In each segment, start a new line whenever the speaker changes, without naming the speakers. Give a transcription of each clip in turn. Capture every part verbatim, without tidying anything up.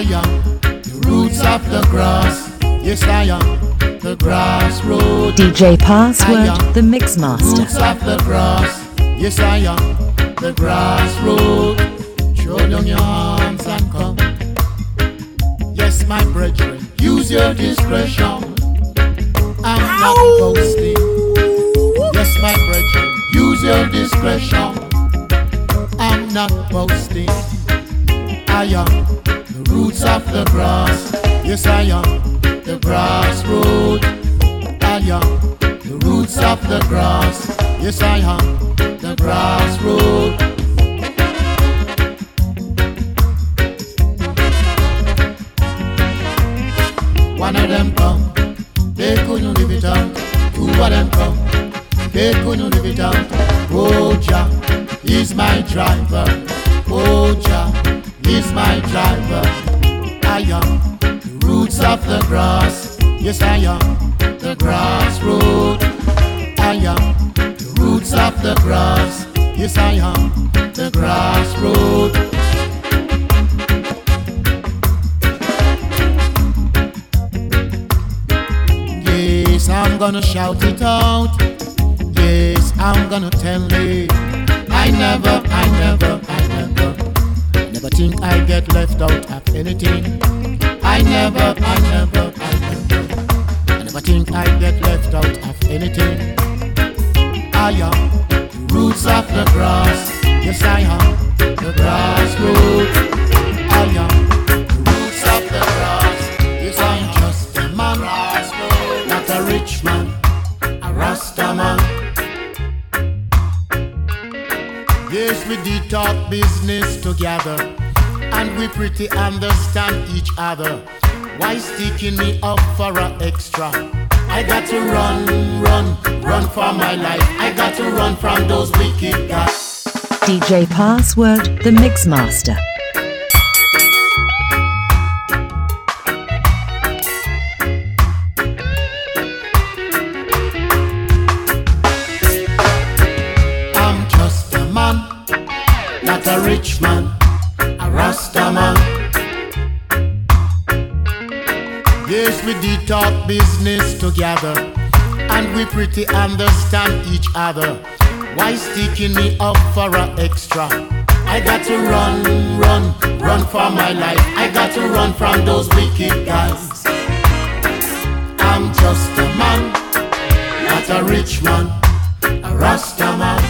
I am the roots of the grass. Yes, I am the grass road.
D J Password, the Mixmaster.
Roots of the grass. Yes, I am the grass road. Throw down your arms and come. Yes, my brethren, use your discretion. I'm not boasting. Yes, my brethren, use your discretion. I'm not boasting. I am the roots of the grass. Yes, I am the grass road. I am the roots of the grass. Yes, I am the grass road. One of them come, they couldn't live it out. Two of them come, they couldn't live it out. Oh, Jah is my driver. Oh, Jah is my driver. I am the roots of the grass. Yes, I am the grass road. I am the roots of the grass. Yes, I am the grass road. Yes, I'm gonna shout it out. Yes, I'm gonna tell it. I never, I never, I never, never think I get left out of anything. I never, I never, I never, I never think I get left out of anything. I am the roots of the grass. Yes, I am the grass road. I am the roots of the grass. Yes, I'm just a man, not a rich man, a Rasta man. Yes, we did talk business together, and we pretty understand each other. Why sticking me up for an extra? I got to run, run, run for my life. I got to run from those wicked guys.
D J Password, the Mixmaster.
I'm just a man, not a rich man, a Rasta man. Yes, we did talk business together, and we pretty understand each other. Why sticking me up for an extra? I got to run, run, run for my life. I got to run from those wicked guys. I'm just a man, not a rich man, a Rasta man.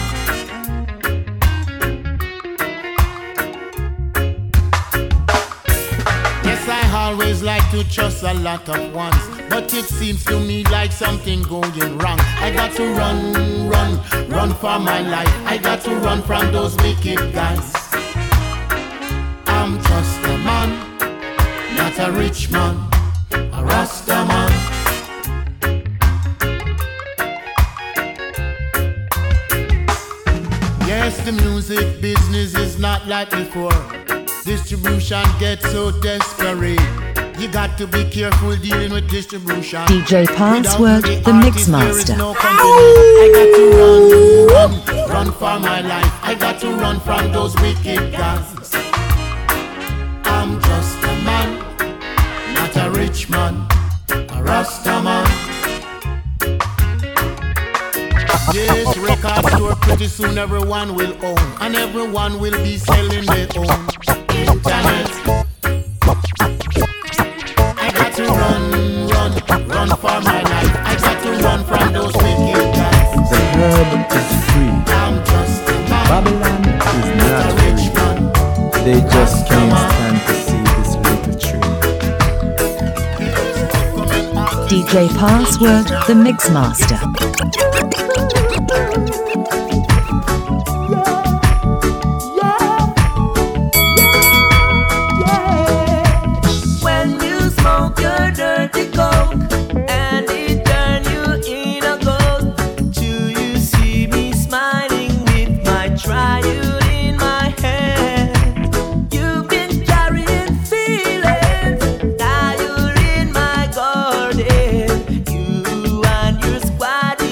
Yes, I always like to trust a lot of ones, but it seems to me like something going wrong. I got to run, run, run for my life. I got to run from those wicked guys. I'm just a man, not a rich man, a Rasta man. Yes, the music business is not like before. Distribution gets so desperate. You got to be careful dealing with distribution.
D J Password, the, the Mixmaster.
No I got to run, run, run for my life. I got to run from those wicked guys. I'm just a man, not a rich man, a Rasta man. Yes, record store pretty soon everyone will own, and everyone will be selling their own internet. I got to run, run, run for my life. I got to run from those wicked guys.
The herb is free.
I'm just a man,
Babylon is
not
not
a
free.
rich man.
They just can't stand to see this little tree.
D J Password, the Mixmaster.
You and your squad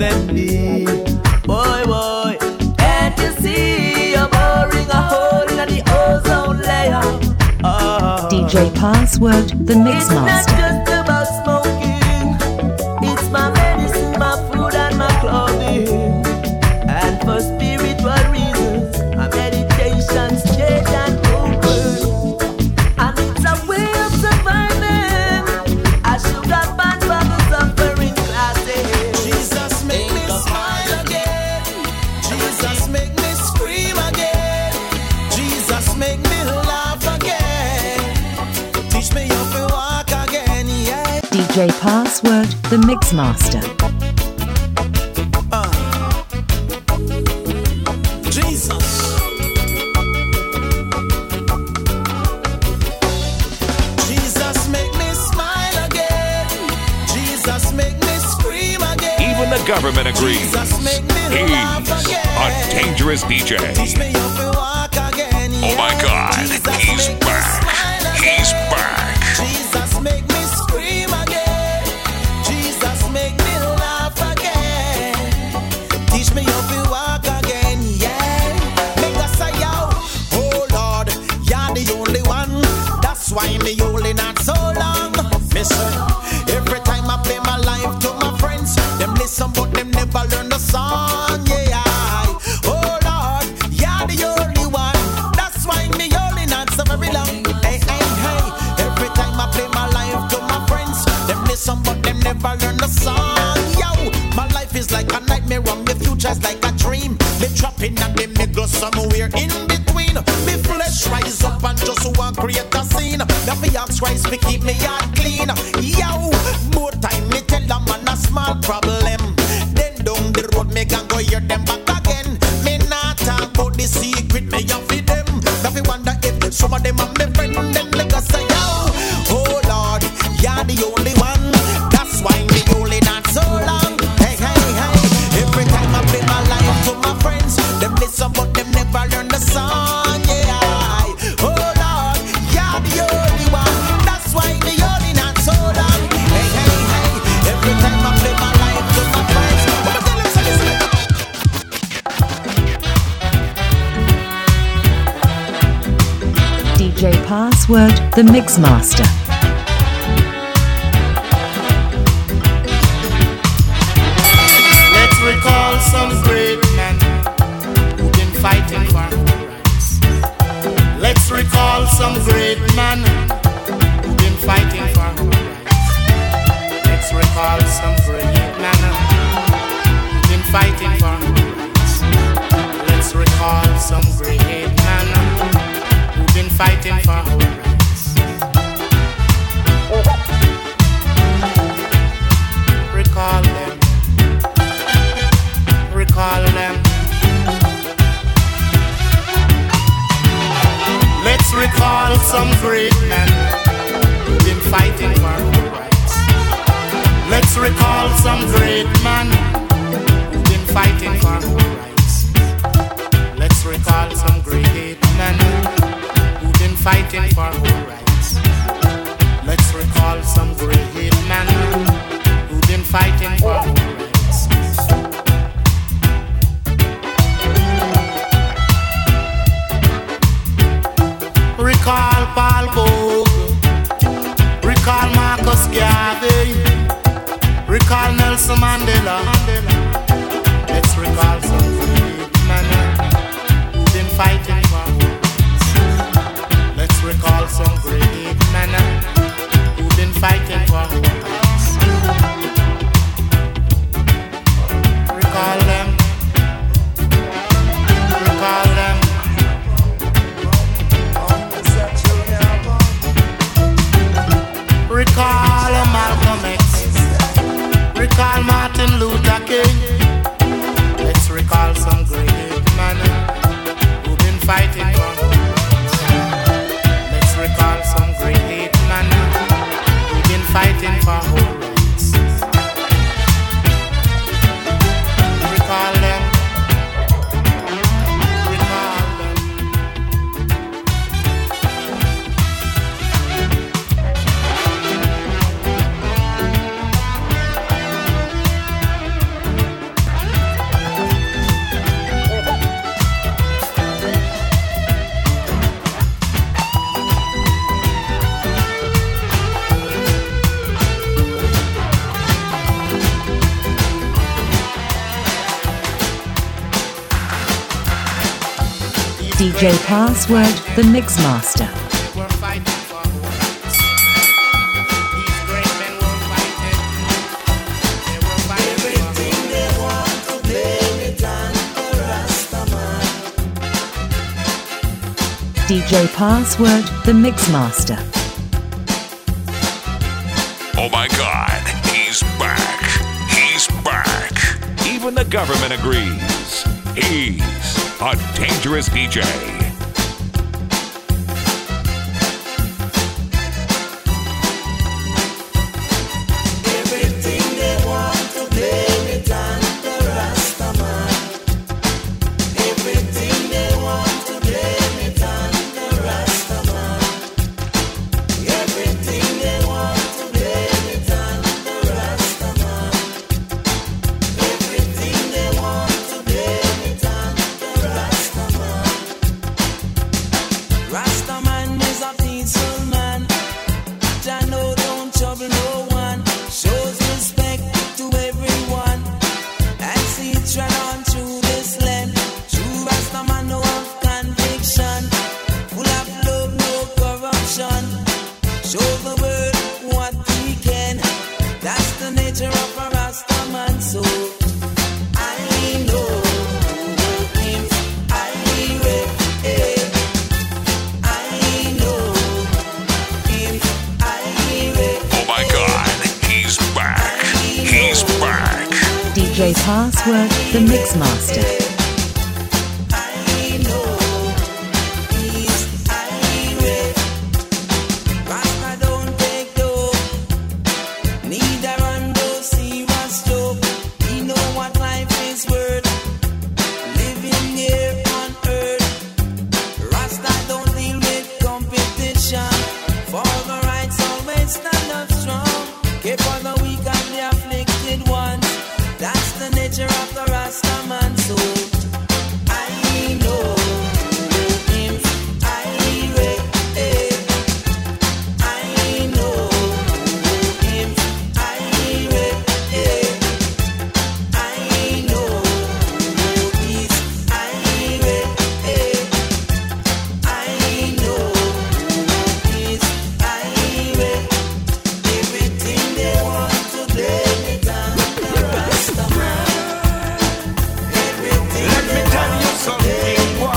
than me. Boy, boy, can't you see you're boring a hole in the ozone layer? Oh.
D J Password, the Mixmaster.
It's not just about smoking, it's my medicine, my food and my clothing. And for spiritual reasons, my meditation's straight and open. And it's a way of surviving. I should have banned for the suffering classes.
Jesus make me smile again. Jesus make me scream again. Jesus make me laugh again. Teach me how to walk again, yeah.
D J Password, the Mixmaster.
Uh. Jesus. Jesus make me smile again. Jesus make me scream again.
Even the government agrees.
Jesus make me laugh
He's
again.
a dangerous D J.
Teach me how to walk again,
Oh my
yeah.
God,
Jesus
he's
make me
back.
smile
He's
again.
back.
Jesus make me scream again. Jesus make me laugh again. Teach me how to walk again, yeah. Make us say, yo, oh Lord, you're the only one. That's why me holding not so long. Listen, every time I play my life to my friends, them listen but them never learn the song, yeah. Oh Lord, you're the only one. That's why me holding not so very long. Hey, hey, hey. Every time I play my life to my friends, them listen but them never learn the song, yo. My life is like a nightmare, and my future's like a dream. Me trapping and me me go somewhere in between. Me flesh rise up and just want create a scene. Now me ask Christ to keep me heart clean. Yo, more time me tell a man a small problem. Then down the road me can go hear them back again. Me not talk about the secret me have for them. Now me wonder if some of them are my friend. Then me go say yo, oh Lord, you're the only one. That's why me only not so long. Hey, hey, hey. Every time I play my life to my friends, them listen but them never learn the song, yeah. Oh Lord, you're the only one. That's why me only not so long. Hey, hey, hey. Every time I play my life to my friends, I'ma tell them, say, listen.
D J Password, the Mixmaster.
Let's recall some great men who've been fighting for our rights. Let's recall some great men who've been fighting for our rights. Let's recall some great men who've been fighting for our rights. Let's recall some great men who've been fighting for our rights. Recall them. Recall them. Let's recall some great men who've been fighting for our rights. Let's recall some great men who've been fighting for our rights. Let's recall some great men who've been fighting for our rights. Let's recall some great men who've been fighting for our rights. Recall Paul Bogle, recall Marcus Garvey, recall Nelson Mandela,
D J Password, the Mixmaster.
We're fighting for rights. These great men were fighting. They were fighting
Everything they want to blame it on the Rastaman.
D J Password, the Mixmaster.
Oh my God, he's back. He's back. Even the government agrees. He's a dangerous D J.
Everything they want to blame it on the Rastaman. Everything they want to blame it on the Rastaman. Everything they want to blame it on the Rastaman. Everything they want to blame it on the Rastaman. Rastaman is a peaceful man. Jah know don't trouble no one. Shows respect to everyone. And see it run on through this land. True Rastaman no have conviction. Full of love, no corruption. Show the world what he can. That's the nature of a Rastaman. So I know him. I will. I know him. I will.
Oh my God, he's back. He's back.
D J Password, the Mixmaster.
I know he's irate. Rasta don't take dope, neither run those serious joke. He know what life is worth, living here on earth. Rasta don't deal with competition. For the rights always stand up strong. Care for the weak and the afflicted ones. That's the nature of the Rastaman. So I know him. I will. I know him. I will. I know he's. I will. I know he's. I will. Everything they want to blame it on the Rastaman. Everything
Let me tell you something, boy.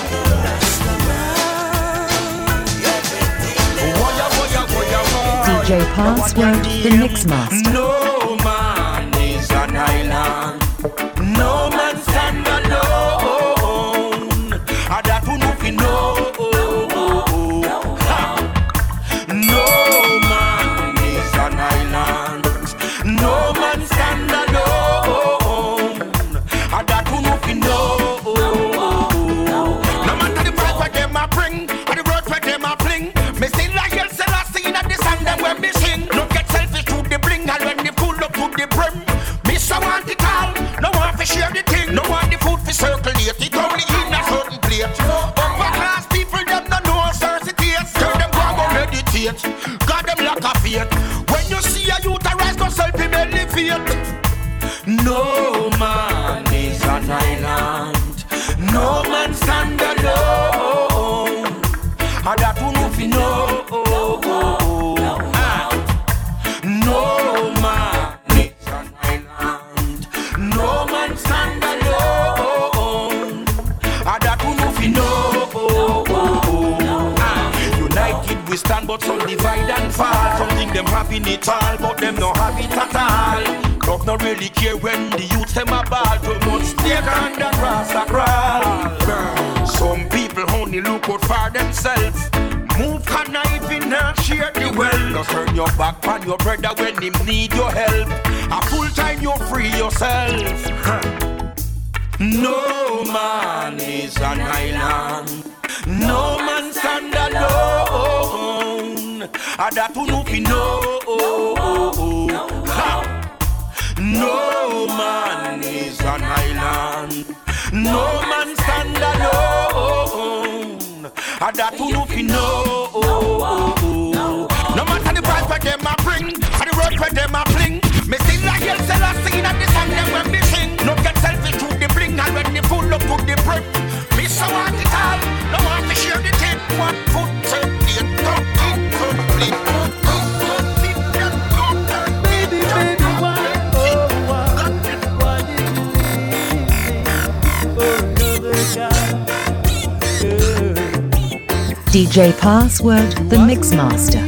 Woya, woya, woya,
D
woya.
J Password, the Mixmaster.
No man is an island. No man stand alone. I that who know fi know. Ha. No man is an island. No man stand alone. I that who know fi know. No matter the price where them a bring, or the road where them a fling, me still like hell sell a scene at the song them when me sing. No get selfish to the bling, and when they pull up to the brim, me so want it all. No want to share the thing, no want the food to circulate. It only in a certain plate. Upper class people them no know certain taste. Tell them go go meditate, God them lack of faith. When you see a youth arise, go self him elevate. No man is an island. No man stand alone. And that who know fi know. Ah. No man is an island. No man stand alone. And that who know fi know. Ah. United we stand, but some divide and fall. Some think them having it all, but them no have it at all. Club no really care when the youth them a ball. Too much stake on the grass a crawl. Some people only look out for themselves. Move conniving and share the wealth. Just turn your back on your brother when him need your help. A full time you free yourself. Huh. No man is an island. No man stand alone. And that who know fi know. Ha. No man is an island. No man stand alone. And that who know fi know. No matter the price where them a bring, or the road where them a fling, me still like hell sell a scene at the song them when me sing. No get selfish to the bling, and when they pull up to the brim, me so want it all.
D J Password, the Mixmaster.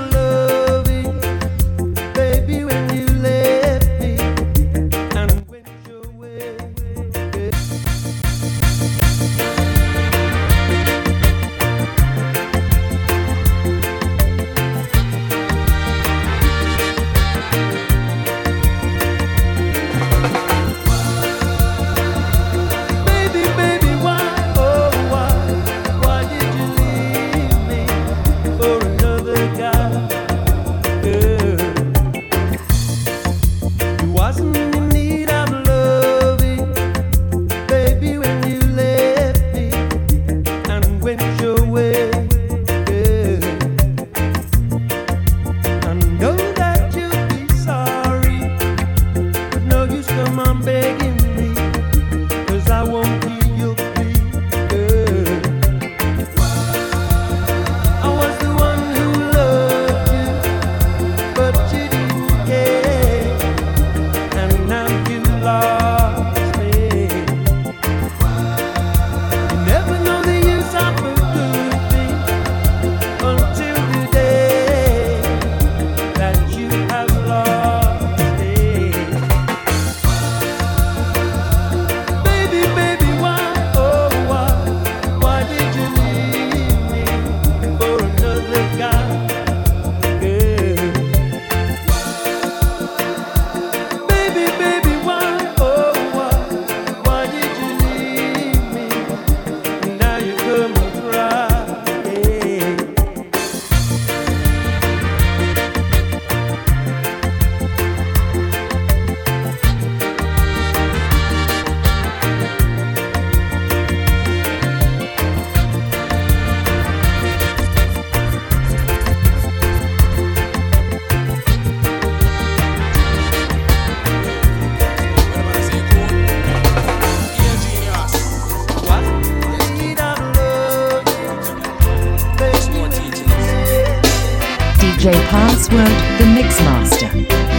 D J Password, the Mixmaster.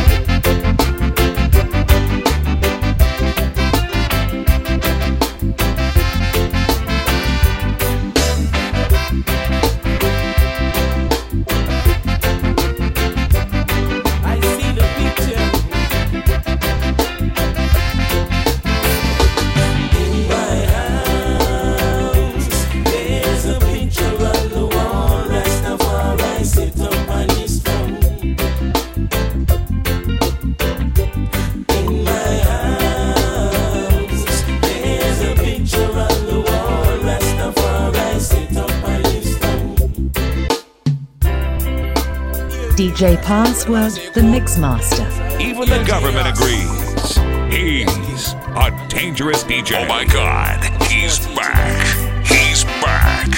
D J Password, the Mixmaster.
Even the government agrees. He's a dangerous D J. Oh my God, he's back. He's back.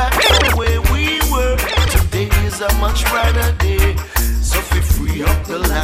Much brighter day, so we free up the light.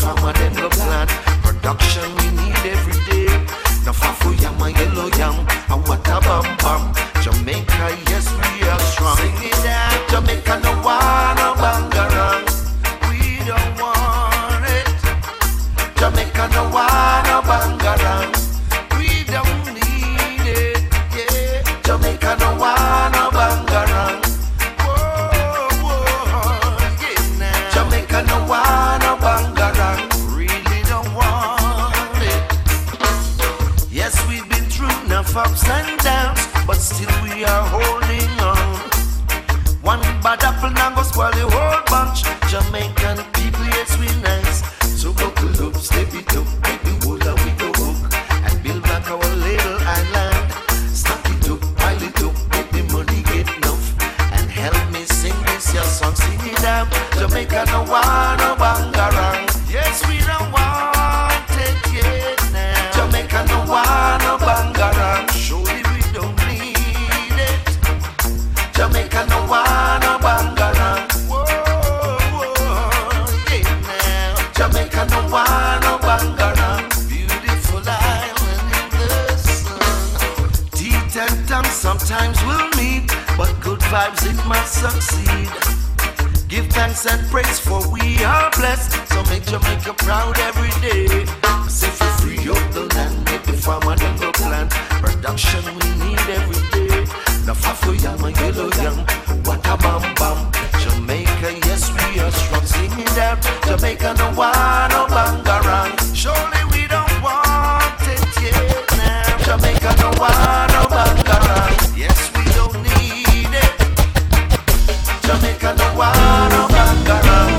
farmer them go plant. Production we need every day. The fafu yam, a yellow yam, a water bam bam. Jamaica, yes we are strong. Sing it out, Jamaica no wanna bangarang. We don't want it. Jamaica no wanna bangarang. We don't need it. Yeah, Jamaica no wanna bangarang. Whoa, whoa, yeah now. Jamaica no wanna bangarang. Really don't want it. Yes, we've been through enough ups and downs, but still we are holding on. One bad apple now go spoil the whole bunch. Jamaican people, yes we nice. So buckle up, step it up, make the wood and we go hook and build back our little island. Stack it up, pile it up, make the money get enough. And help me sing this your song, sing it out. Jamaica no want no bangarang. Yes we don't want it yet now. Jamaica no want no bangarang. Surely we don't need it. Jamaica no want no bangarang. Whoa, whoa, yeah now. Jamaica no want no bangarang. Beautiful island in the sun. Teeth and tongue sometimes will meet, but good vibes it must succeed. Give thanks and praise for we are blessed. So make Jamaica proud every day. Say for free up the land, make the farmer them go plant. Production we need every day. The fafu yam and yellow yam, what a bam bam. Jamaica, yes we are strong. Sing it out. Jamaica no want no bangarang. Surely we don't want it yet now. Jamaica no want no bangarang. Yes we don't need it. Jamaica no want no bangarang.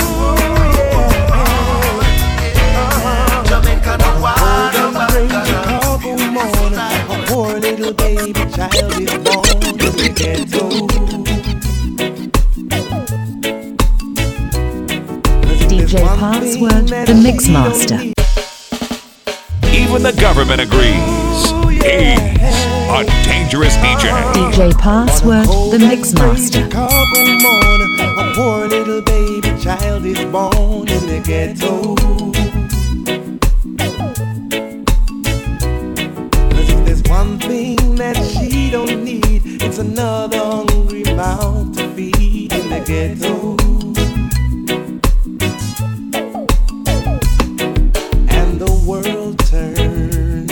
Jamaica no want no bangarang.
A poor little baby child is born in the ghetto.
D J Password, the Mixmaster.
Even the government agrees. He's a dangerous D J.
D J Password, the Mixmaster.
A poor little baby child is born in the ghetto. Cause if there's one thing that she don't need, it's another hungry mouth to feed in the ghetto. And the world turns,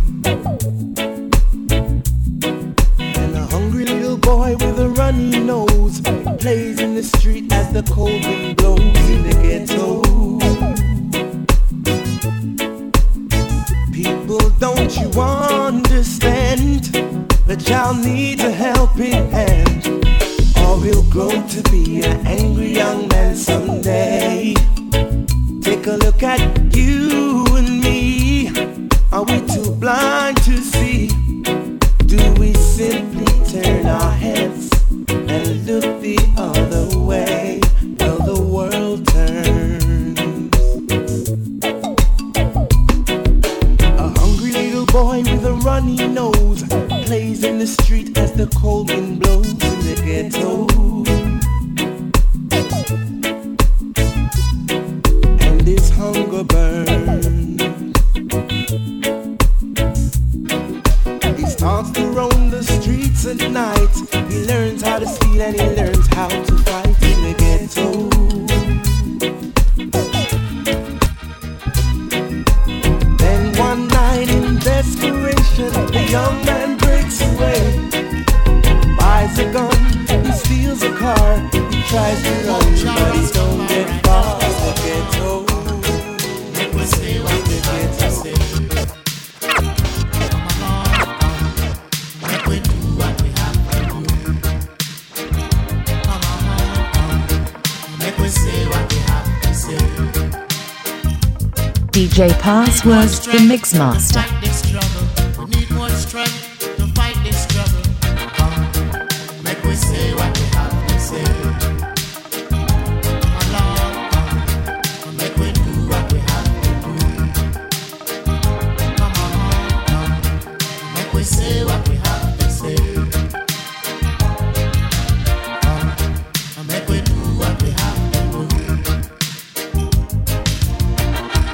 and a hungry little boy with a runny nose plays in the street as the cold wind blows in the ghetto. People, don't you understand? The child needs a helping hand, or he'll grow to be an angry young man someday. Take a look at you and me. Are we too blind to see? Do we simply turn our heads and look the other way? Well, the world turns. A hungry little boy with a runny nose plays in the street as the cold wind blows in the ghetto. And his hunger burns. He starts to roam the streets at night. He learns how to steal and he learns how to fight in the ghetto. Then one night in desperation, the young man breaks away, buys a gun, he steals a car, he tries to run, but he don't get far. The ghetto,
Make we say what we have to say. Come along, make we do what we have to do. Come on, make we say what we have to say.
D J Password, the Mixmaster.
Fight this struggle. We need more strength to fight this struggle. Come, make we say what we have to say. Come along, come, make we do what we have to do. Come on, come, make we say what we have to say. Come, make we do what we have to do.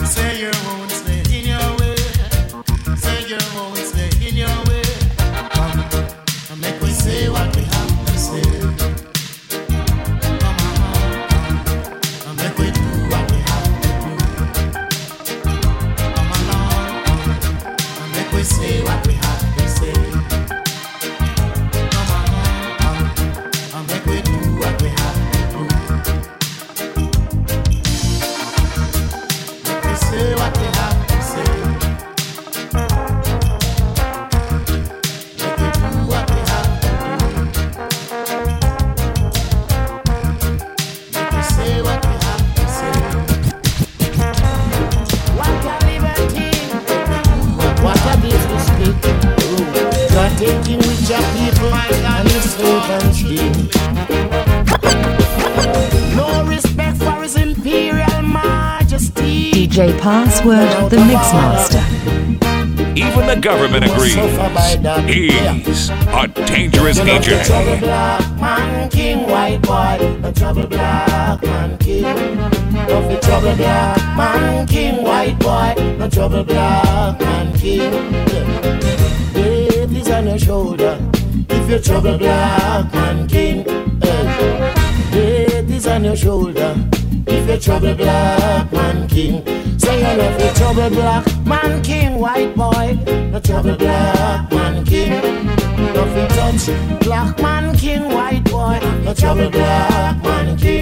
No respect for his imperial majesty.
D J Password, the Mixmaster.
Even the government agrees. He's a dangerous D J.
Trouble black man king, white boy. The trouble black man king. Don't be trouble black man king, white boy. The trouble black man king. Ladies on your shoulder. If you're trouble black man king. Ladies on your shoulder. If you're trouble black man king. Say you love the trouble black man king, white boy. The trouble black man king. Love the touch black man king, white boy. The trouble black man king.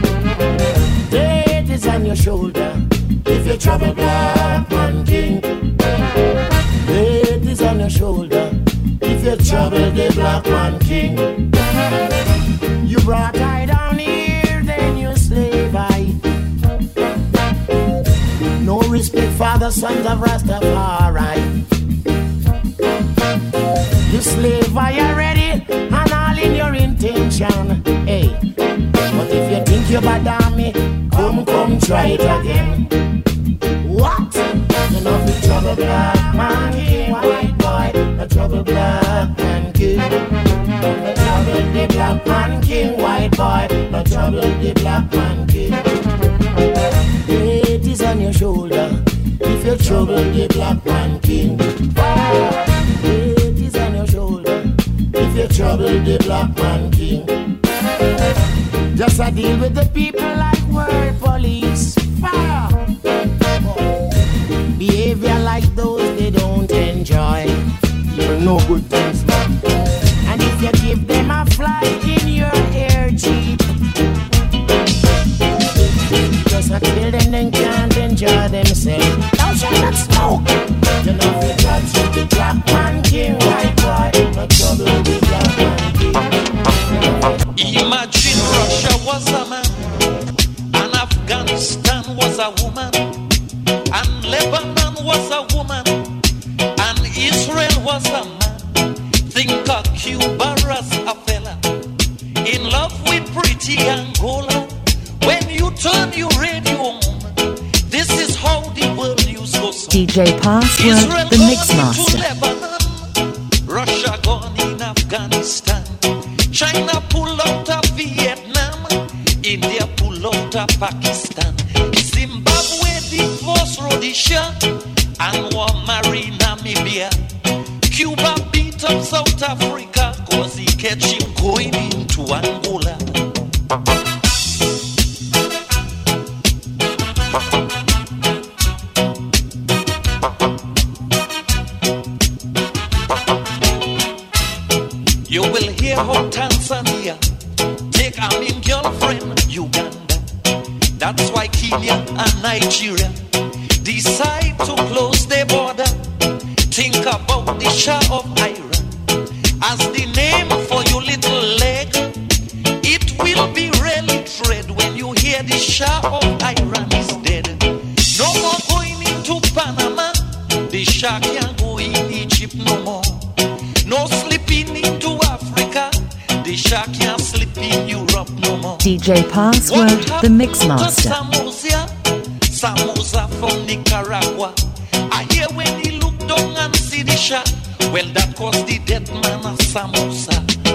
Ladies on your shoulder. If you're trouble black man king. Ladies on your shoulder. If you're trouble the black man king. You brought I down here, then you slave I. No respect for the sons of Rastafari. You slave I already, and all in your intention. Hey, but if you think you're bad on me, come, come, try it again. What? You know the trouble black man king, white boy. The trouble black man king. The trouble the black man king, white boy. The trouble the black man king. Ladies on your shoulder. If you trouble the black man king. Ladies on your shoulder. If you trouble the black man king. Just a deal with the people like world police. Fire. Behavior like those they don't enjoy. You're no good things, man. And if you give them a fly in your air jeep, just a kill them, then can't enjoy themselves. Thou shalt not smoke. You know the drugs with the black man king, white boy. No trouble with black man king.
Imagine Russia was a man, and Afghanistan was a woman, and Lebanon was a woman, and Israel was a man. Think of Cuba as a fella, in love with pretty Angola. When you turn your radio on, this is how the world used to go.
D J Password,
Israel
the
gone
Mixmaster.
to Lebanon, Russia gone in Afghanistan, China pull out of Vietnam, India pull out of Pakistan, Zimbabwe divorce Rhodesia, and war marry Namibia. Cuba beat up South Africa, cause he catch him going into Angola. You will hear how Tanzania take a mean girlfriend, Uganda. That's why Kenya and Nigeria decide to close their border. Think about the Shah of Iran as the name for your little leg. It will be really dread when you hear the Shah of Iran is dead. No more going into Panama. The Shah can't go in Egypt no more. No slipping into Africa. The Shah can't slip in Europe no more.
D J Password, the Mixmaster.
Samosa, Samosa from Nicaragua. I hear when he look down and see the Shah. Well, that caused the dead man of Samosa.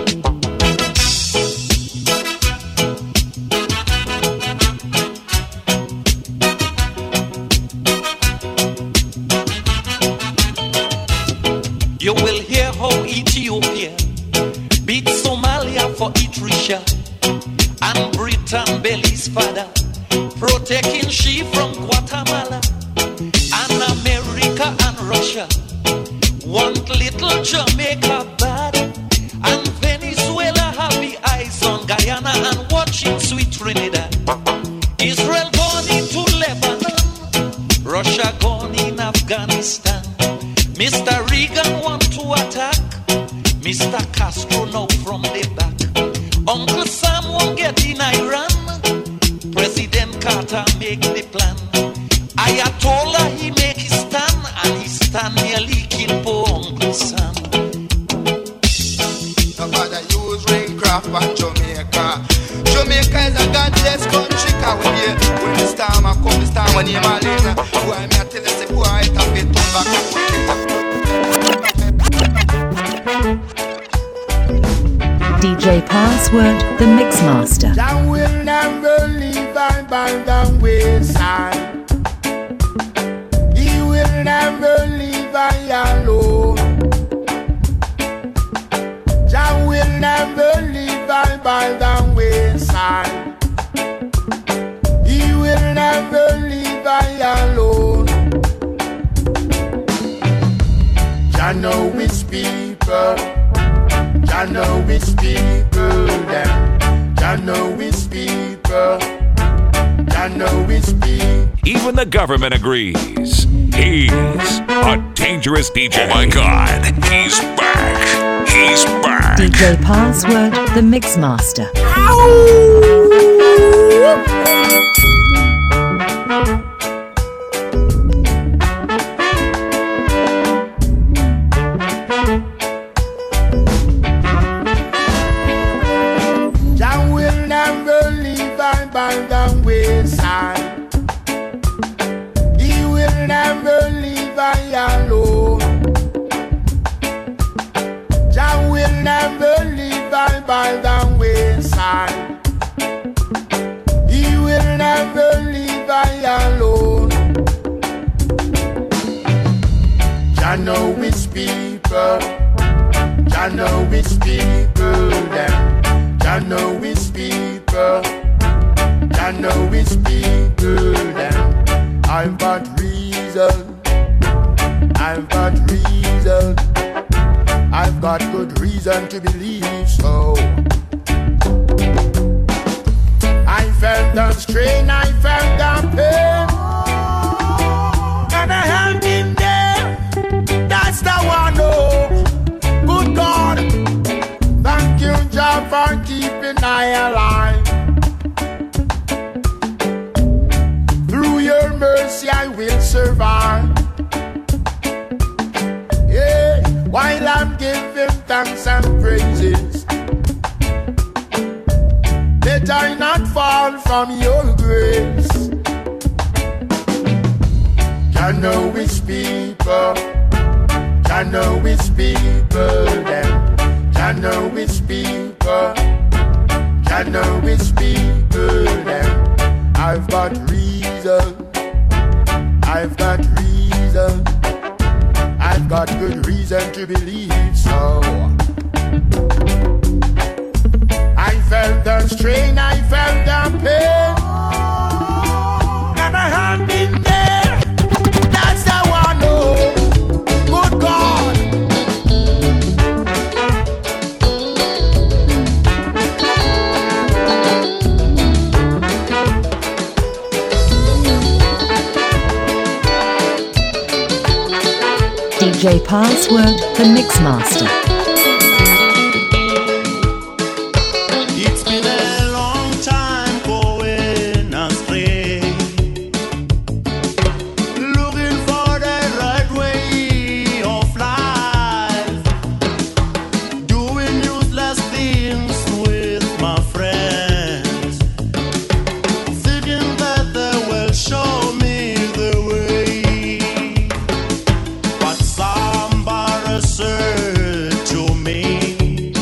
You will hear how Ethiopia beat Somalia for Eritrea, and Britain Belly's father protecting she from Guatemala, and America and Russia want little Jamaica bad, and Venezuela have the eyes on Guyana and watching sweet Trinidad. Israel gone into Lebanon, Russia gone in Afghanistan. Mister Reagan want to attack, Mister Castro now from the back. Uncle Sam won't get in Iran, President Carter make the plan. Ayatollah he make his stand, and his stand nearly kill poor Uncle Sam.
Nobody use ring craft and
Jamaica. Jamaica is a God-blessed country, cause we here. When the storm a come, the storm a name a lane. Boy, me a tell you, say, boy, it a bit turn back and put
D J Password, the Mixmaster.
Jah will never leave I by the wayside. He will never leave I alone. Jah will never leave I by the wayside. He will never leave I alone. Jah know his people. Jah know his people. Them. Jah know his people. Jah know his people.
Even the government agrees. He's a dangerous D J. Oh my God, he's back. He's back.
D J Password, the Mixmaster.
Jah will never leave I by the wayside. He will never leave I alone. Jah will never leave I by the wayside. He will never leave I alone. Jah know his people. Jah know his people. Them. Jah know his people. Jah know his people. Them. I've got reason. I've got reason. I've got good reason to believe so. I felt the strain, I felt the pain, and I held him there. That's the one, oh, good God. Thank you, Jah, for keeping I alive. Through your mercy, I will survive. Yeah, while I'm giving thanks and praises, let I not fall from your grace. Jah know his people. Jah know his people. Them. Jah know his people. Jah know his people. Them. I've got reason. I've got reason. I've got good reason to believe so. I felt the strain, I felt the pain, and I have been there. That's the one, oh, good God.
D J Password, the Mixmaster.
It's been a long time going astray, looking for the right way of life, doing useless things with my friends, thinking that they will show me the way, but somebody said to me,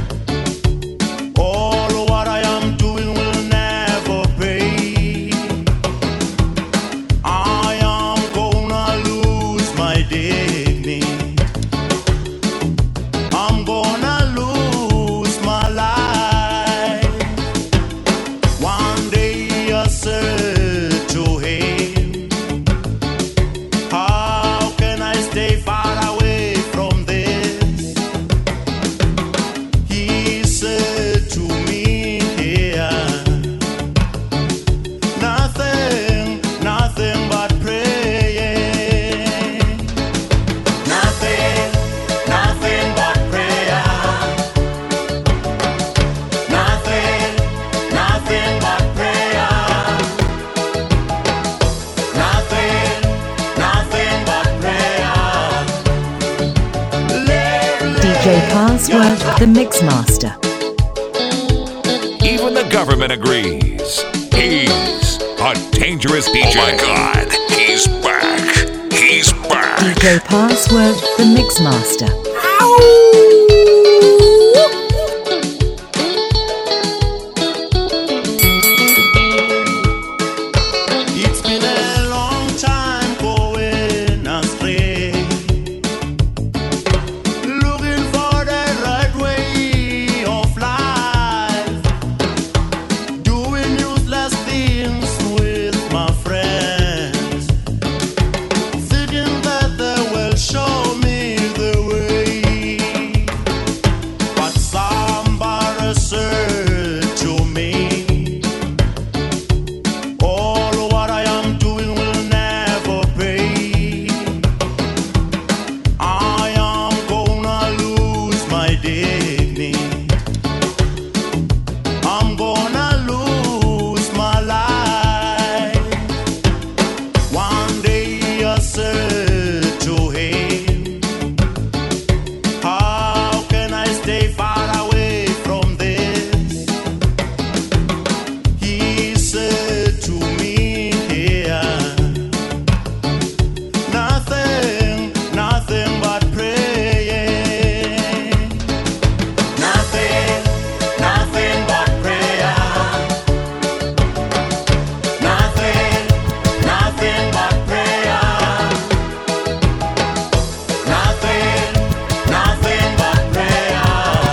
all what I am doing will never pay. I am gonna lose my dignity. I'm gonna lose my life. One day I said to him, how can I stay far away from this? He said to me, here, nothing, nothing but praying. Nothing, nothing but prayer. Nothing, nothing but prayer. Nothing, nothing but prayer.
D J Password, the Mixmaster.
government agrees. He's a dangerous D J. Oh my God, he's back. He's back.
D J Password, the Mixmaster.
It's been a long time going astray, looking for the right way of life, doing useless things with my friends, thinking that they will show me the way. But somebody said to me, all what I am doing will never pay. I am gonna lose my dignity. I'm gonna lose my life. One day I said to him, how can I stay far away from this? He said to me, yeah, nothing, nothing but praying. Nothing, nothing but prayer. Nothing, nothing but prayer. Nothing, nothing but prayer.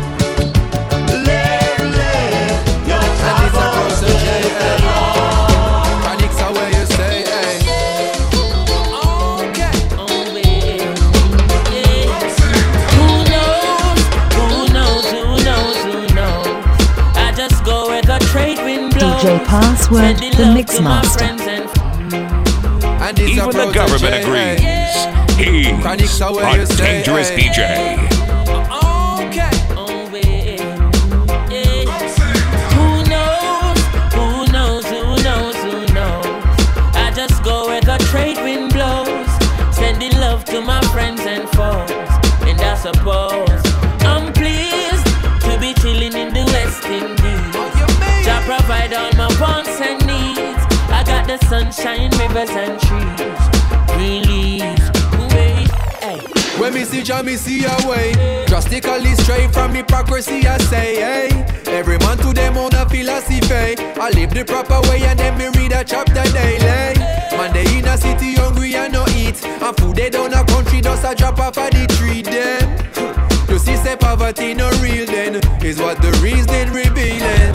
Lately, your troubles to take along.
Panics are where you stay, hey.
Who knows? Who knows? Who knows? Who knows? I just go where the trade wind
D
blows.
J Password,
Sending
the
love to my
Mixmaster.
friends and
And it's a
Even the
protege,
government
hey.
agrees. He's
Chronics are where
a
you stay,
dangerous
hey.
D J.
okay. Oh, yeah. Yeah. Who knows? Who knows? Who knows? Who knows? I just go where the trade wind blows, sending love to my friends and foes. And I suppose I'm pleased to be chilling in the West Indies. Jah provide all my wants and needs. I got the sunshine, rivers and trees. Release, wait, hey.
When me see Jah, me see a way. Drastically straight from hypocrisy, I say, hey. Every man to them own a philosophy. I live the proper way and then me read a chapter daily. Man, they in a city hungry and no eat. And food they down a country, just a drop off of the tree then. You see, say poverty no real then, is what the reason revealing.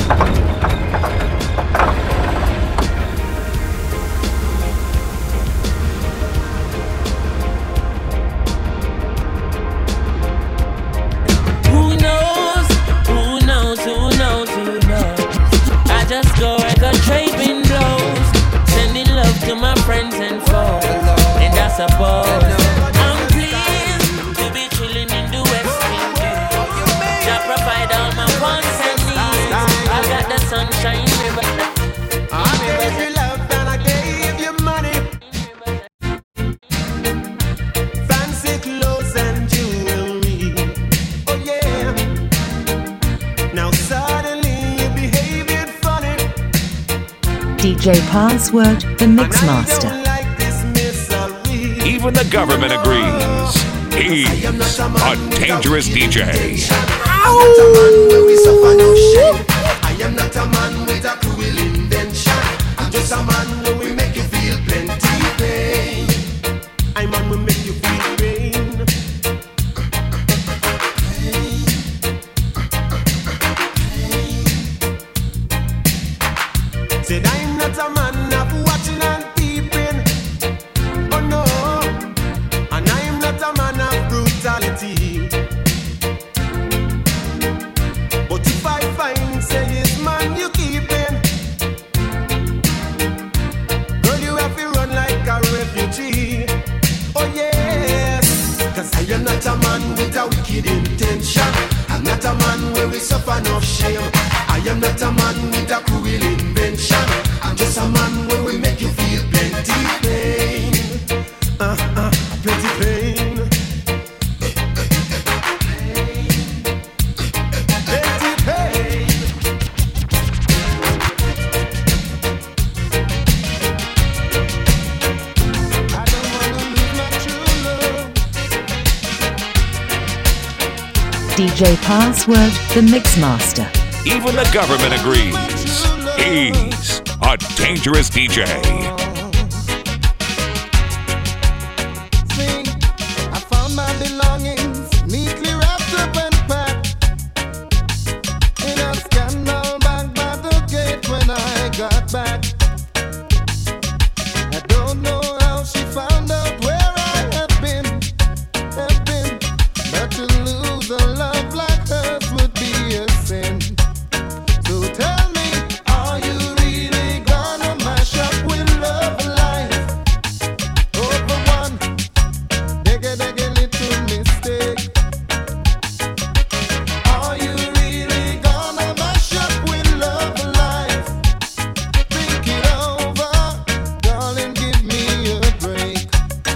Who knows? Who knows? Who knows? Who knows? I just go where the trade wind blows, sending love to my friends and foes. And I suppose I'm pleased to be chilling in the West Indies. Jah provide all my wants and needs. I got the sunshine river.
I gave you love and I gave you money, fancy clothes and jewelry. Oh yeah. Now suddenly you're behaving funny.
D J Password, the
And I
Mixmaster.
don't like this misery.
Even the government agrees. He's a dangerous D J.
I'm not a man where we suffer no shame. I am not a man with a cruel invention. I'm just a man where we make you feel plenty pain. I'm man will make you feel pain. Said I'm not a man of watching and peeping. Oh no. And I'm not a man of brutality. But if I find, say, it's man you keeping, girl, you have to run like a refugee. Oh yes, cause I am not a man with a wicked intention. I'm not a man where we suffer no shame. I am not a man with a cruel invention. I'm just a man where we make you feel plenty pain. Uh, uh, plenty pain. Plenty pain.
D J Password, the Mixmaster.
Even the government agrees. He's a dangerous D J.
Sing, I found my belongings neatly wrapped up and packed in a scandal bag by the gate when I got back. I don't know how she found out where I have been, have been, but to lose a love like hers would be a sin. So tell me, are you really gonna mash up with love life over one digga digga little mistake? Are you really gonna mash up with love life? Think it over, darling, give me a break.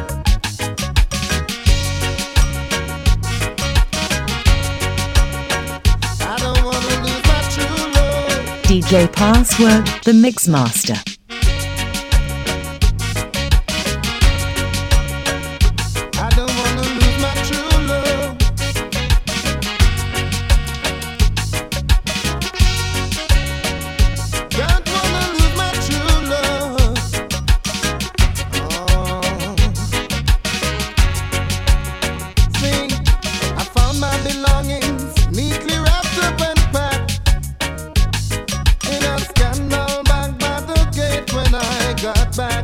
I don't wanna lose my true love.
D J Password, the Mixmaster.
I don't wanna lose my true love. Don't wanna lose my true love. Oh. Sing, I found my belongings neatly wrapped up and packed in a scandal bag by the gate when I got back.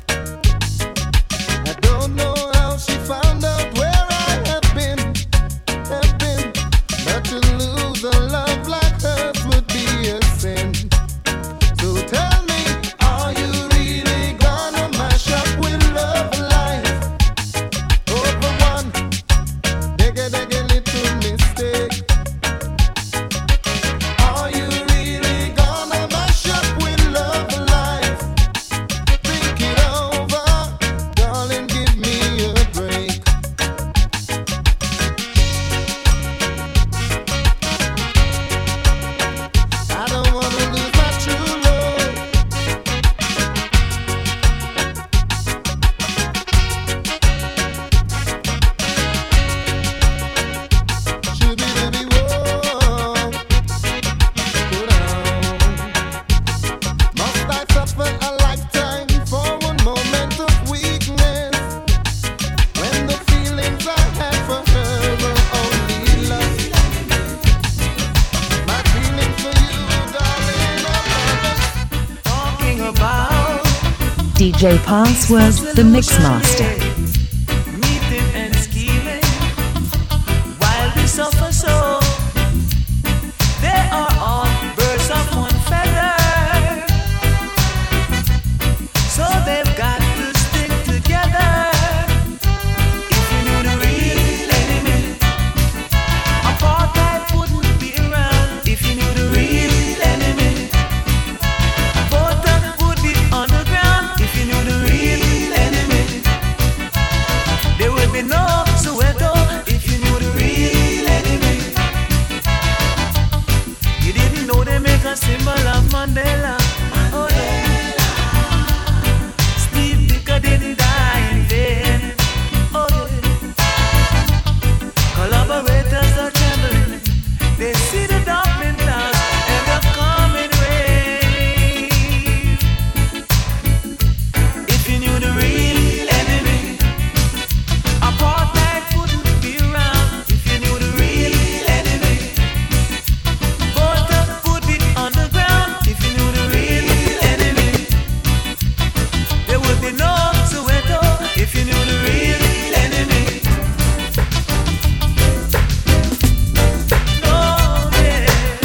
I don't know how she found out where I have been, have been, but to lose a love like hers would be a sin. So tell me, are you really gonna mash up with love life over one digga digga little mistake? Are you really gonna mash up with love life? Think it over, darling, give me a break. I don't wanna lose my true love. Shoo-be-doo-be-whoa. Go down. Must I suffer a lifetime for one moment of weakness when the feelings I had for her were only love? My feelings for you, darling, are talking about
D J Password, the Mixmaster.
meeting and scheming while we suffer so. They are all birds of one feather, so they've got to stick together. If you knew the real enemy, apartheid wouldn't be around. If you knew the real enemy, Bottom would be underground. If you knew the real enemy, there would be no Soweto. If you knew the real enemy, you didn't know they make a symbol of Mandela. Oh yeah, Steve Biko didn't die in vain. Oh yeah, collaborators are trembling. They see the darkening clouds and the coming rain. If you knew the real enemy, apartheid wouldn't be around. If you knew the real enemy, Bottom would be underground. If you knew the real enemy, there would be no Soweto. If you knew the real enemy, no yeah.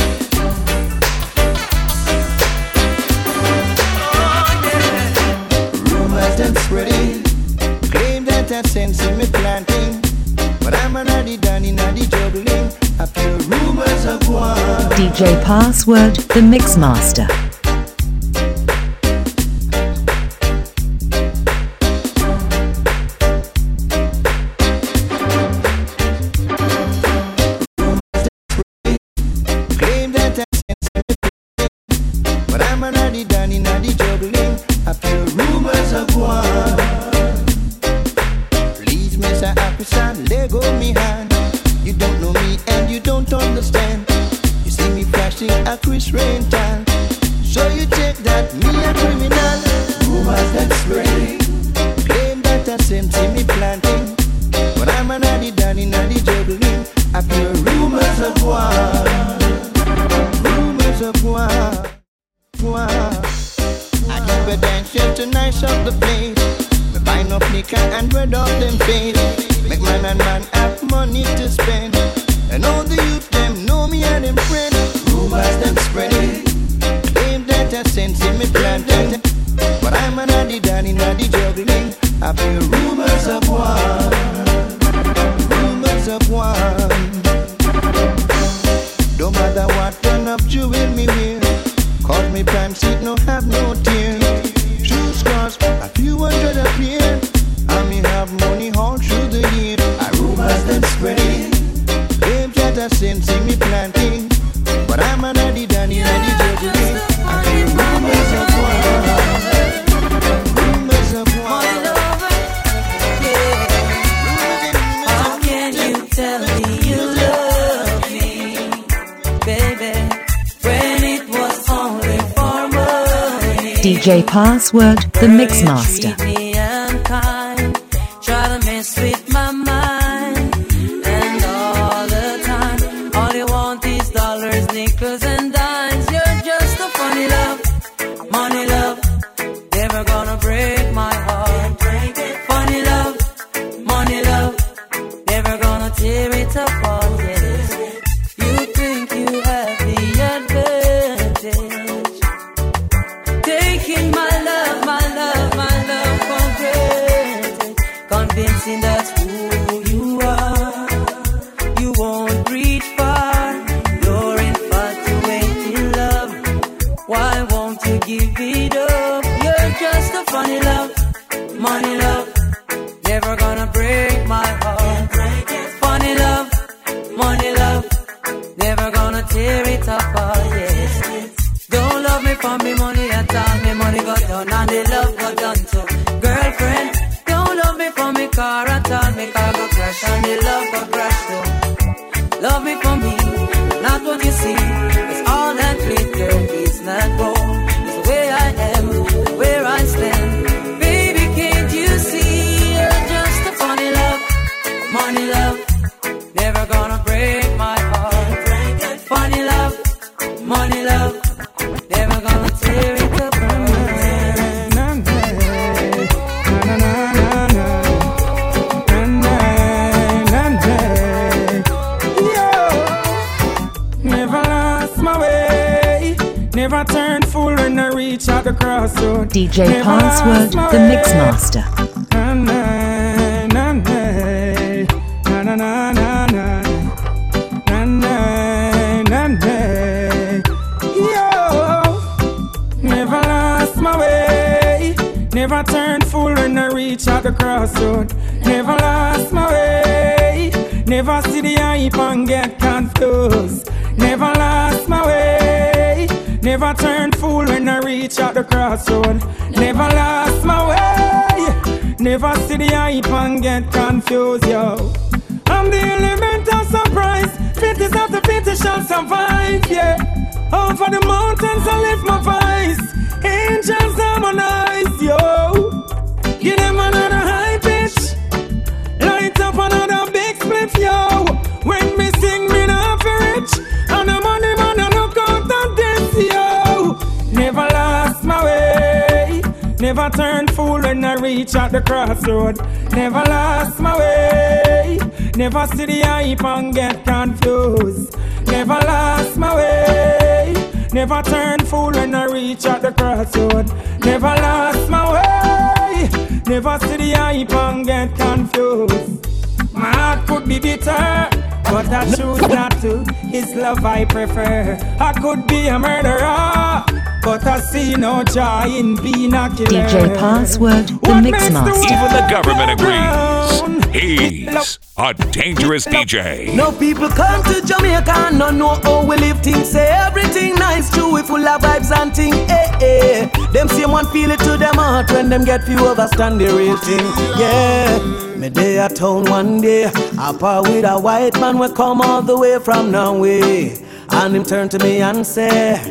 Oh yeah.
rumors that spreading, claim that I've sense in me planting, but I'm already done in the juggling. I feel rumors of war.
D J Password, the Mixmaster.
Claim that I've sense in me planting, but I'm already done in the juggling. I feel rumors of war. Please, Mister Officer, let go me hand. You don't know me and you
mental. So you check that me a criminal. Rumors that spreading, claim that I same see me planting, but I'm an addy daddy daddy juggling. I feel rumors of war, rumors of war, war. I keep a dance shell to nice up the place. We buy no liquor and bread off them face. Make man and man have money to spend, and all the youth them know me and them friend. Rumors them spreading, claim that I sense in me planting, but I'm an addy daddy daddy juggling. I feel rumors of war, rumors of war. Don't matter what turn up you in me wear, cause me pants it no have no tear. Shoes cost a few hundred a pair, and me have money all through the year. I rumors them spreading, claim that I sense in me planting, but I'm an addy daddy daddy juggling. I feel rumors of war, rumors of war.
How can you tell me you love me, baby, when it was only for money?
D J Password, the Mixmaster.
Treat me unkind, try to mess with my mind, and all the time, all you want is dollars, nickels, and dimes. You're just a funny love, money love, never gonna break my heart. Funny love, money love, never gonna tear it apart. Yes, you think you have the advantage, taking my love, my love, my love for granted, convincing that's who you are. You won't reach far, you're infatuated love. Why won't you give it up? You're just a funny love, money love, never gonna break my heart. Funny love, money love, never gonna tear it apart. Yes, don't love me for me money at all. Me money got done and the love got done too. Girlfriend, don't love me for me car at all. Me car go crash and the love go crash too. Love me for me, not what you see. It's all that glitter is not gold. It's the way I am, where I stand. Baby, can't you see? You're just a funny love, money love, never gonna break my heart. Funny love, money love, never gonna tear it apart.
Never lost my way, never turned fool when I reach out the crossroad.
D J
Never
Password,
lost my
the
way.
Mixmaster.
Na na na na na na na na na na na. Yo, never lost my way, never turned fool when I reach out the crossroad. Never lost my way, never see the hype and get confused. Never lost my way, never turned fool when I reach out the crossroad. Never lost my way, never see the hype and get confused, yo. I'm the element of surprise, fittest of the fittest shall survive, yeah. Over the mountains I lift my voice, angels harmonize, yo. Give them another high pitch, light up another big split, yo. When me sing me not for rich, and the money man I look out at this, yo. Never lost my way, never turned fool when I reach at the crossroad. Never lost my way, never see the hype and get confused. Never lost my way, never turned fool when I reach at the crossroad. Never lost my way, never see the hype and get confused. My heart could be bitter, but I choose not to. His love I prefer. I could be a murderer, but I see no joy in being a killer.
D J Password, the Mixmaster.
Even the government agrees. He's a dangerous D J.
No people come to Jamaica and don't know how we live things. Say everything nice, true, we full of vibes and things. Eh, eh. Them same one feel it to them heart when them get few overstand the real thing. Yeah. Me day at town one day, up with a white man we come all the way from Norway, and him turn to me and say,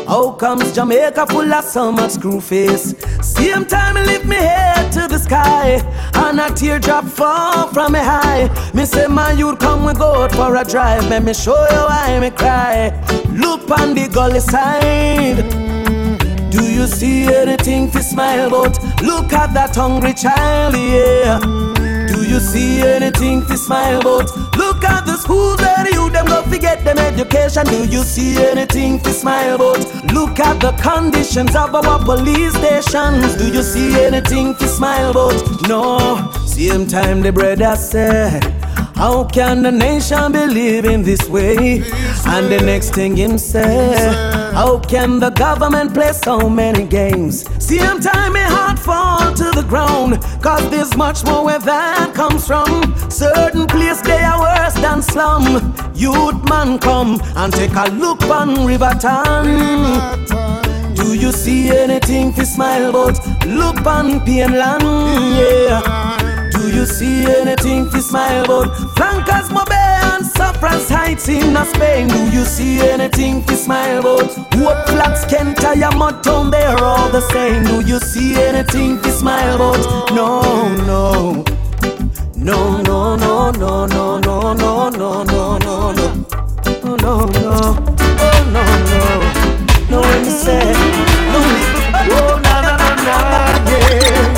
How comes Jamaica full of so much screw face? Same time I lift me head to the sky, and a teardrop fall from me high. Me say my youth come we go out for a drive. Let me show you why me cry. Look on the gully side. Do you see anything to smile about? Look at that hungry child, yeah. Do you see anything to smile about? Look at the schools where you them go forget them education. Do you see anything to smile about? Look at the conditions of our police stations. Do you see anything to smile about? No. Same time the brother said, how can the nation be living this way? And the next thing him said, how can the government play so many games? Same time my heart fall to the ground, cause there's much more where that comes from. Certain place they are worse than slum. Youth man come and take a look on Riverton. Do you see anything to smile about? Look on Painland, yeah. Do you see anything to smile about? Flankers, Mobe and Saffron's Heights in Spain. Do you see anything to smile about? What Flats, Kent, Mudtown, they're all the same. Do you see anything to smile about? No, no. No, no, no, no, no, no, no, no, no, no, no. Oh, no, no. Oh, no, no. No one said. No, oh, na, na, na, na, yeah.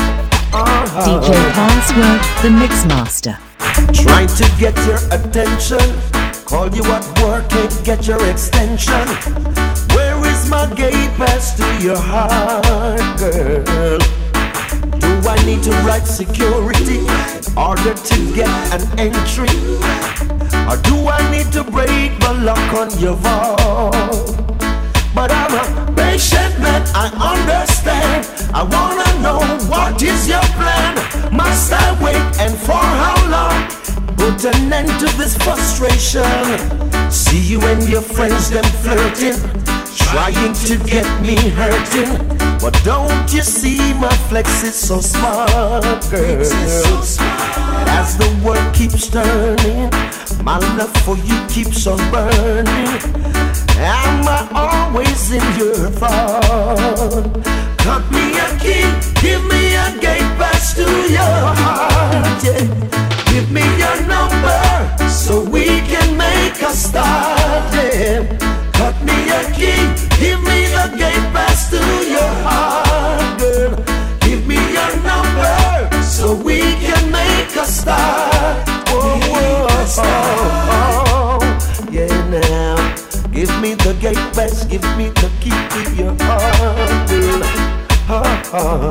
D J Password, the Mixmaster.
Trying to get your attention. Call you at work, can't get your extension. Where is my gate pass to your heart, girl? Do I need to write security in order to get an entry? Or do I need to break the lock on your vault? But I'm a patient man, I understand. I wanna know what is your plan. Must I wait and for how long? Put an end to this frustration. See you and your friends them flirting, trying to get me hurting. But don't you see my flex is so smart, girl? And as the world keeps turning, my love for you keeps on burning. Am I always in your thought? Cut me a key, give me a gate pass to your heart, yeah. Give me your number so we can make a start, yeah. Cut me a key, give me the gate pass to your heart, girl. Give me your number so we can make a start. Oh, oh, oh, oh. Yeah, now. Give me the gate pass, give me the key to your heart, girl. Oh, oh.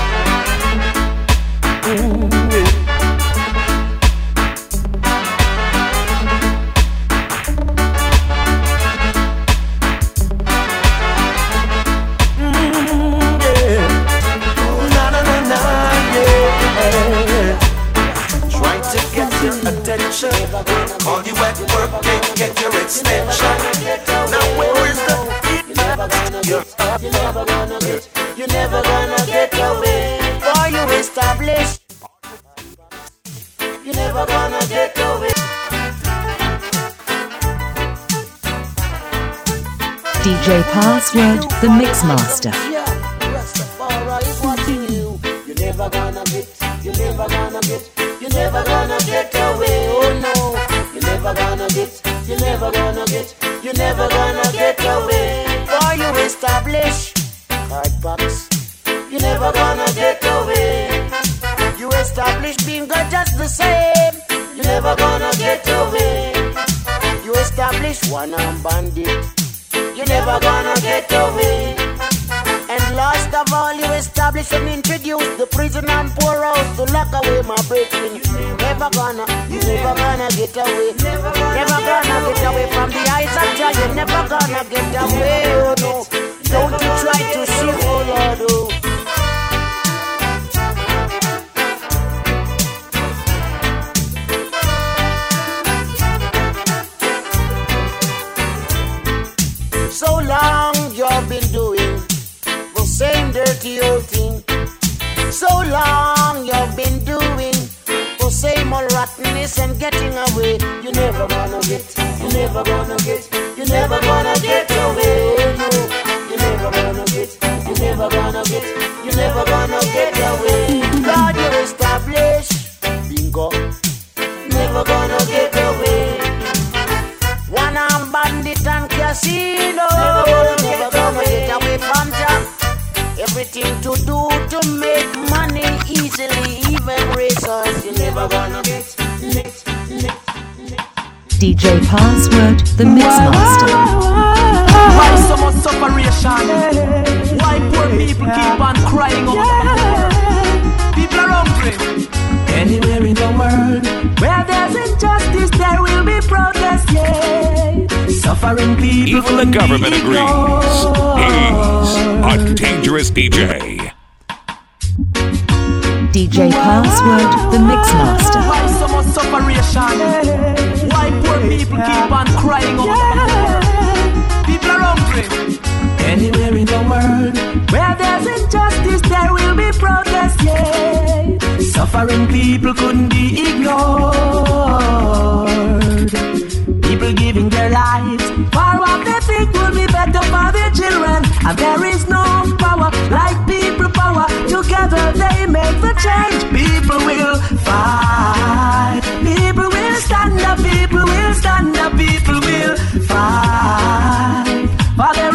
Mm, yeah. Mm, yeah. Na na na na, yeah. Try to get your attention. Call you at work, can't get your extension. Now where is the beat? You're
You're never gonna get, you're never gonna get away. For you established, you're never gonna get away.
D J Password, the Mixmaster.
Yeah, Rastafari is watching you. You're never gonna get, you're never gonna get, you're never gonna get away. Oh no, you're never gonna get, you're never gonna get, you're never gonna get away. For you establish card box, you're never gonna get away. You establish bingo just the same, you're never gonna get away. You establish one arm bandit, you're never gonna get away. And last of all, you establish and introduce the prison and poorhouse to lock away my breaking. You never gonna, you never gonna get away. Never gonna get away from the eyes of Jah. You're never gonna get away. Oh no, don't you try to see, oh Lord. Oh. So long you've been doing the same dirty old thing. So long you've been doing the same old rottenness and getting away. You never gonna get, you never gonna get, you never gonna get away. No. gonna get, get, get.
D J Password, the Mixmaster.
Why so much separation? Why poor people keep on crying out? People are hungry. Anywhere in the world where there's injustice, there will be protest, yeah. Suffering people.
Even the government agrees. He's a dangerous D J.
D J Password, the Mixmaster.
Why so much separation? Why poor people keep on crying out? People are hungry. Anywhere in the world where there's injustice, there will be protest, yeah. Suffering people couldn't be ignored. People giving their lives for what they think will be better for their children. And there is no power like people power. Together they make the change. People will fight. People will stand up. People will stand up. People will fight for their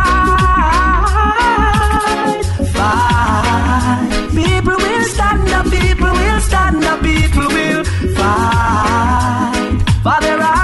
right. Fight. People will stand up. People will stand up. People will fight for their right.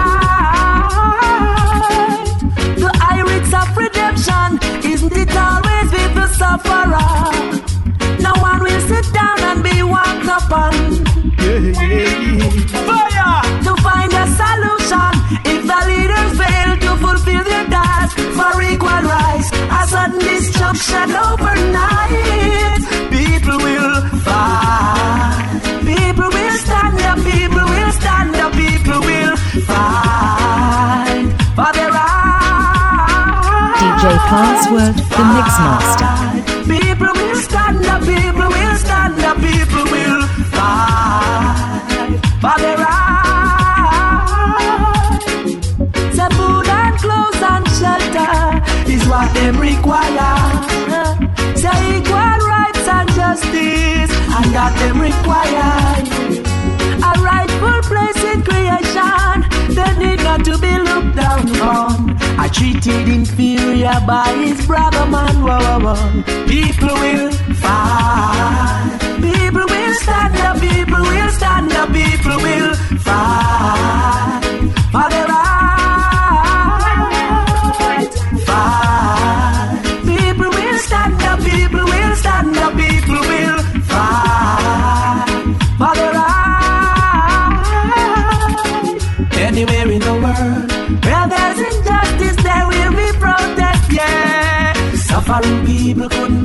The iris of redemption, isn't it always with the sufferer? No one will sit down and be walked upon. Yeah, yeah, yeah. Fire! To find a solution if the leaders fail to fulfill their task for equal rights. A sudden destruction overnight. People will fight. People will stand up. People will stand up. People will fight for their right.
D J Password, the Mixmaster.
People will stand up, people will stand up, people will fight for their right. Say food and clothes and shelter is what they require. Say equal rights and justice, and that they require. A rightful place in creation, they need not to be looked down upon. Are treated inferior by his brother man. Whoa, whoa, whoa. People will fight. People will stand up. People will stand up. People will fight for their right. Fight. People will stand up. People will stand up. People will fight for their right. Anywhere in the world where there's injustice, there will be protest, yeah. Suffering people couldn't